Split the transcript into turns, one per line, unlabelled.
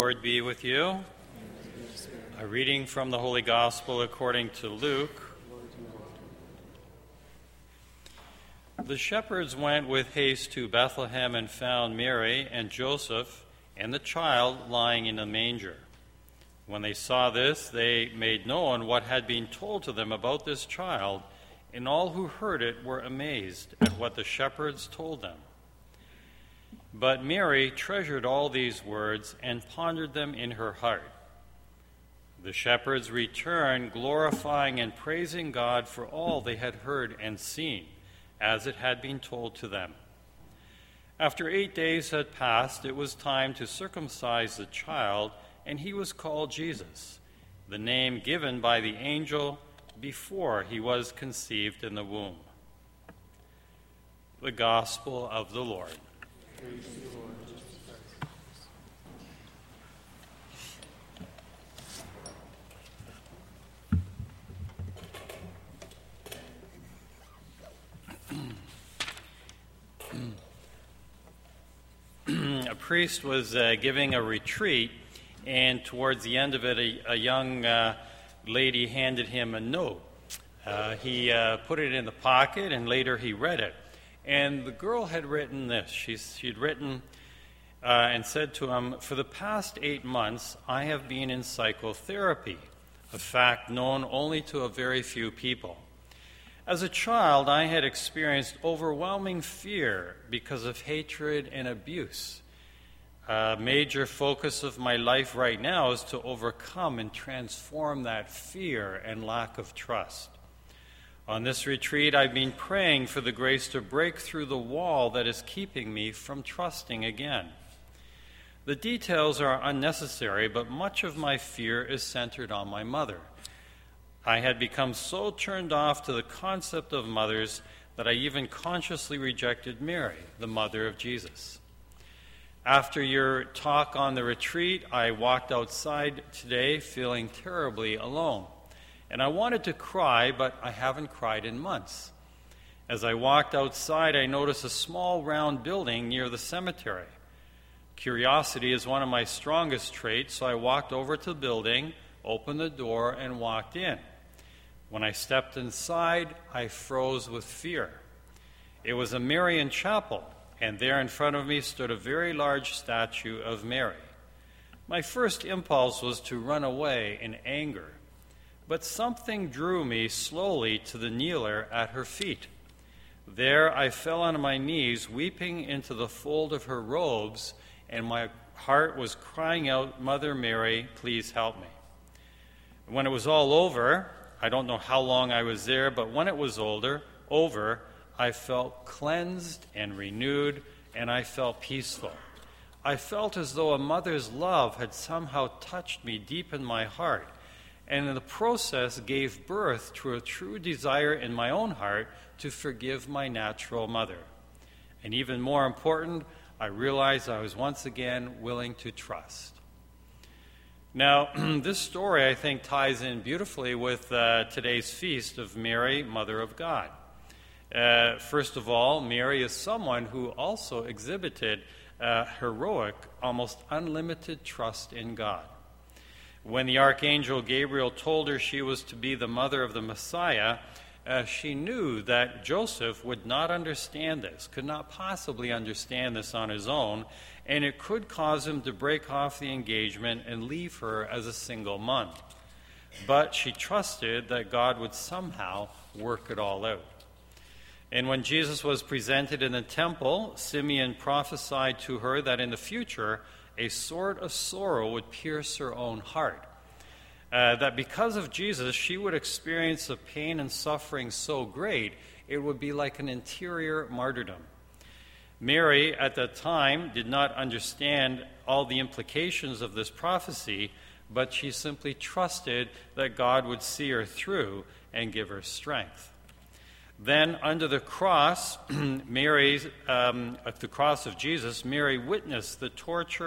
Lord be with you. A reading from the Holy Gospel according to Luke. The shepherds went with haste to Bethlehem and found Mary and Joseph and the child lying in a manger. When they saw this, they made known what had been told to them about this child, and all who heard it were amazed at what the shepherds told them. But Mary treasured all these words and pondered them in her heart. The shepherds returned, glorifying and praising God for all they had heard and seen, as it had been told to them. After 8 days had passed, it was time to circumcise the child, and he was called Jesus, the name given by the angel before he was conceived in the womb. The Gospel of the Lord.
Praise you, Lord.
A priest was giving a retreat, and towards the end of it, a young lady handed him a note. He put it in the pocket, and later he read it. And the girl had written this. She'd written and said to him, "For the past 8 months, I have been in psychotherapy, a fact known only to a very few people. As a child, I had experienced overwhelming fear because of hatred and abuse. A major focus of my life right now is to overcome and transform that fear and lack of trust. On this retreat, I've been praying for the grace to break through the wall that is keeping me from trusting again. The details are unnecessary, but much of my fear is centered on my mother. I had become so turned off to the concept of mothers that I even consciously rejected Mary, the mother of Jesus. After your talk on the retreat, I walked outside today feeling terribly alone. And I wanted to cry, but I haven't cried in months. As I walked outside, I noticed a small round building near the cemetery. Curiosity is one of my strongest traits, so I walked over to the building, opened the door, and walked in. When I stepped inside, I froze with fear. It was a Marian chapel, and there in front of me stood a very large statue of Mary. My first impulse was to run away in anger. But something drew me slowly to the kneeler at her feet. There I fell on my knees, weeping into the fold of her robes, and my heart was crying out, "Mother Mary, please help me." When it was all over, I don't know how long I was there, but when it was over, I felt cleansed and renewed, and I felt peaceful. I felt as though a mother's love had somehow touched me deep in my heart, and in the process gave birth to a true desire in my own heart to forgive my natural mother. And even more important, I realized I was once again willing to trust. Now, this story, I think, ties in beautifully with today's feast of Mary, Mother of God. First of all, Mary is someone who also exhibited heroic, almost unlimited trust in God. When the archangel Gabriel told her she was to be the mother of the Messiah, she knew that Joseph would not understand this, could not possibly understand this on his own, and it could cause him to break off the engagement and leave her as a single mom. But she trusted that God would somehow work it all out. And when Jesus was presented in the temple, Simeon prophesied to her that in the future, a sword of sorrow would pierce her own heart. That because of Jesus, she would experience a pain and suffering so great, it would be like an interior martyrdom. Mary, at that time, did not understand all the implications of this prophecy, but she simply trusted that God would see her through and give her strength. Then, under the cross, at the cross of Jesus, Mary witnessed the torture